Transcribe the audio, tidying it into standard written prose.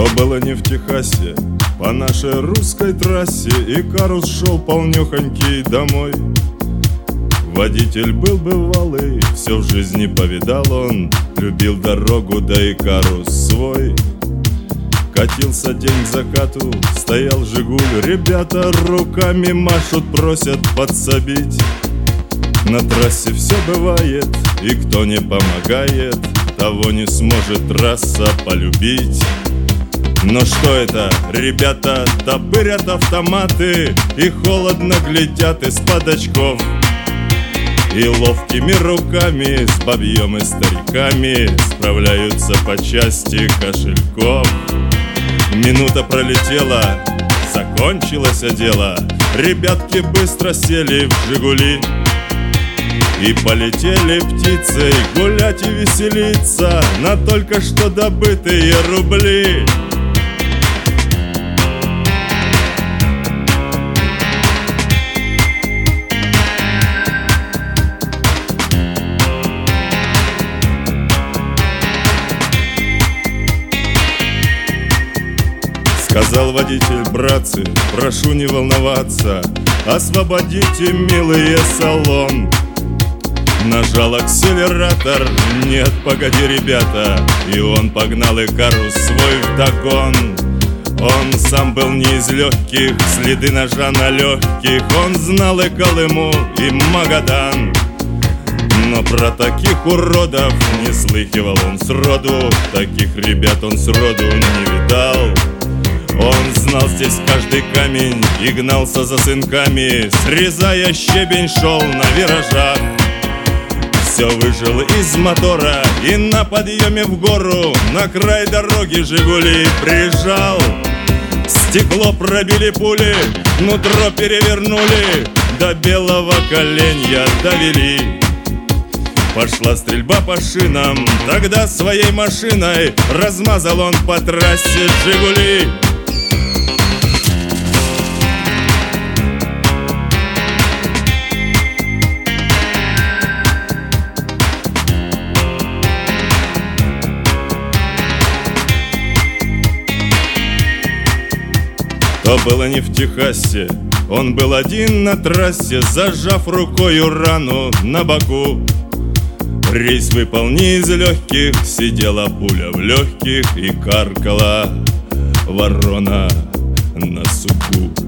То было не в Техасе, по нашей русской трассе Икарус шел полнёхонький домой. Водитель был бывалый, все в жизни повидал он, любил дорогу, да Икарус свой. Катился день к закату, стоял Жигуль, ребята руками машут, просят подсобить. На трассе все бывает, и кто не помогает, того не сможет трасса полюбить. Но что это? Ребята топырят автоматы и холодно глядят из-под очков. И ловкими руками с бабьем и стариками справляются по части кошельков. Минута пролетела, закончилось дело. Ребятки быстро сели в Жигули и полетели птицей гулять и веселиться на только что добытые рубли. Сказал водитель: братцы, прошу не волноваться, освободите, милые, салон. Нажал акселератор, нет, погоди, ребята, и он погнал Икарус свой вдогон. Он сам был не из легких, следы ножа на легких, он знал и Колыму, и Магадан. Но про таких уродов не слыхивал он сроду, таких ребят он сроду не видал. Он знал здесь каждый камень и гнался за сынками, срезая щебень, шел на виражах. Все выжил из мотора и на подъеме в гору на край дороги Жигули прижал. Стекло пробили пули, нутро перевернули, до белого коленя довели. Пошла стрельба по шинам, тогда своей машиной размазал он по трассе Жигули. То было не в Техасе, он был один на трассе, зажав рукою рану на боку. Рейс выпал не из легких, сидела пуля в легких и каркала ворона на суку.